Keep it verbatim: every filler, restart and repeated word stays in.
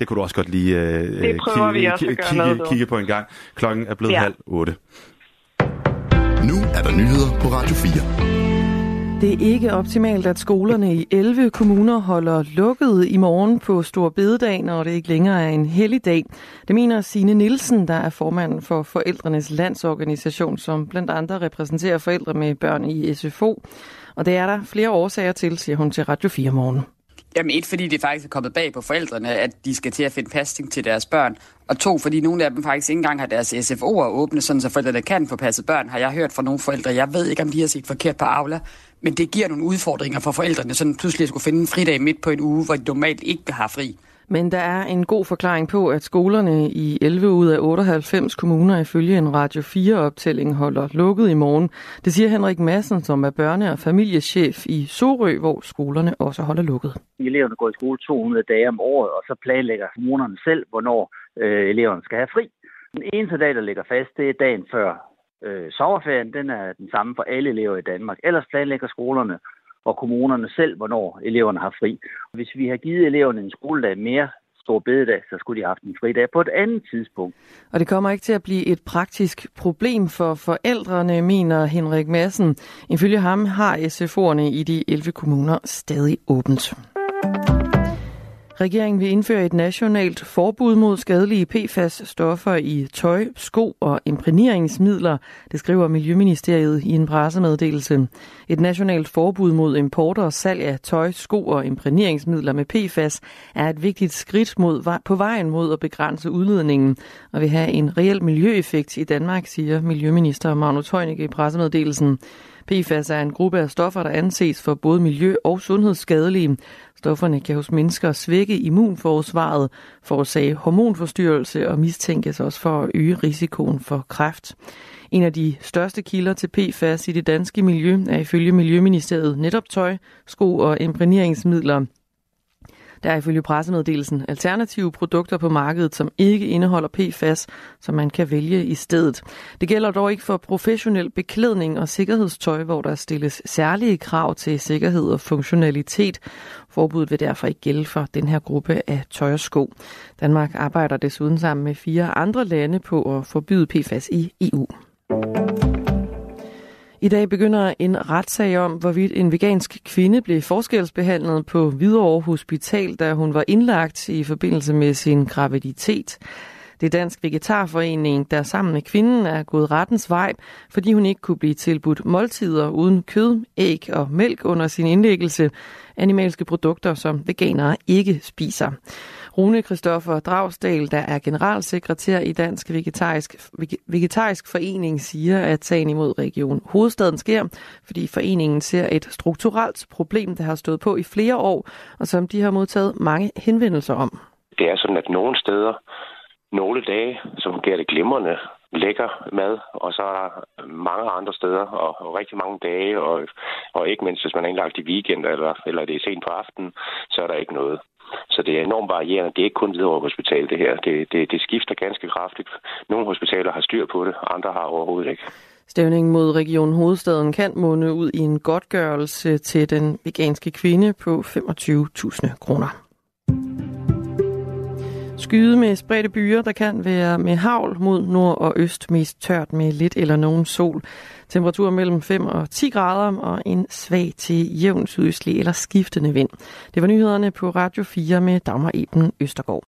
Det kunne du også godt lige øh, det prøver vi også at gøre kigge, noget kigge på en gang. Klokken er blevet ja. halv otte. Nu er der nyheder på Radio fire. Det er ikke optimalt, at skolerne i elleve kommuner holder lukket i morgen på Store Bededag, når det ikke længere er en helligdag. Det mener Signe Nielsen, der er formand for Forældrenes Landsorganisation, som blandt andre repræsenterer forældre med børn i S F O. Og det er der flere årsager til, siger hun til Radio fire Morgen. Jamen et, fordi det faktisk er kommet bag på forældrene, at de skal til at finde pasning til deres børn. Og to, fordi nogle af dem faktisk ikke engang har deres S F O'er åbne, sådan så forældrene kan få passet børn, har jeg hørt fra nogle forældre. Jeg ved ikke, om de har set forkert på Aula, men det giver nogle udfordringer for forældrene, sådan pludselig at skulle finde en fridag midt på en uge, hvor de normalt ikke har fri. Men der er en god forklaring på, at skolerne i elleve ud af otteoghalvfems kommuner ifølge en Radio fire-optælling holder lukket i morgen. Det siger Henrik Madsen, som er børne- og familiechef i Sorø, hvor skolerne også holder lukket. Eleverne går i skole to hundrede dage om året, og så planlægger kommunerne selv, hvornår øh, eleverne skal have fri. Den eneste dag, der ligger fast, det er dagen før øh, sommerferien. Den er den samme for alle elever i Danmark. Ellers planlægger skolerne og kommunerne selv, hvornår eleverne har fri. Hvis vi har givet eleverne en skoledag mere stor bededag, så skulle de have haft en fridag på et andet tidspunkt. Og det kommer ikke til at blive et praktisk problem for forældrene, mener Henrik Madsen. Ifølge ham har S F O'erne i de elleve kommuner stadig åbent. Regeringen vil indføre et nationalt forbud mod skadelige P F A S-stoffer i tøj, sko og imprægneringsmidler, det skriver Miljøministeriet i en pressemeddelelse. Et nationalt forbud mod import og salg af tøj, sko og imprægneringsmidler med P F A S er et vigtigt skridt mod, på vejen mod at begrænse udledningen og vil have en reel miljøeffekt i Danmark, siger Miljøminister Magnus Heunicke i pressemeddelelsen. P F A S er en gruppe af stoffer, der anses for både miljø- og sundhedsskadelige. Stofferne kan hos mennesker svække immunforsvaret, forårsage hormonforstyrrelse og mistænkes også for at øge risikoen for kræft. En af de største kilder til P F A S i det danske miljø er ifølge Miljøministeriet netop tøj, sko og imprægneringsmidler. Der er ifølge pressemeddelelsen alternative produkter på markedet, som ikke indeholder P F A S, som man kan vælge i stedet. Det gælder dog ikke for professionel beklædning og sikkerhedstøj, hvor der stilles særlige krav til sikkerhed og funktionalitet. Forbuddet vil derfor ikke gælde for den her gruppe af tøj og sko. Danmark arbejder desuden sammen med fire andre lande på at forbyde P F A S i E U. I dag begynder en retssag om, hvorvidt en vegansk kvinde blev forskelsbehandlet på Hvidovre Hospital, da hun var indlagt i forbindelse med sin graviditet. Det er Dansk Vegetarforening, der sammen med kvinden er gået rettens vej, fordi hun ikke kunne blive tilbudt måltider uden kød, æg og mælk under sin indlæggelse. Animalske produkter, som veganere ikke spiser. Rune Christoffer Dragsdal, der er generalsekretær i Dansk Vegetarisk, Vegetarisk Forening, siger, at sagen imod Region Hovedstaden sker, fordi foreningen ser et strukturelt problem, der har stået på i flere år, og som de har modtaget mange henvendelser om. Det er sådan, at nogle steder, nogle dage, så fungerer det glimrende, lækker mad, og så er der mange andre steder, og, og rigtig mange dage, og, og ikke mindst, hvis man er indlagt i weekend, eller, eller det er sent på aftenen, så er der ikke noget. Så det er enormt varierende. Det er ikke kun Hvidovre Hospital, det her. Det, det, det skifter ganske kraftigt. Nogle hospitaler har styr på det, andre har overhovedet ikke. Stævningen mod Region Hovedstaden kan munde ud i en godtgørelse til den veganske kvinde på femogtyve tusind kroner. Skyde med spredte byer, der kan være med hagl mod nord og øst, mest tørt med lidt eller nogen sol. Temperatur mellem fem og ti grader og en svag til jævn sydøstlig eller skiftende vind. Det var nyhederne på Radio fire med Dagmar Eben Østergaard.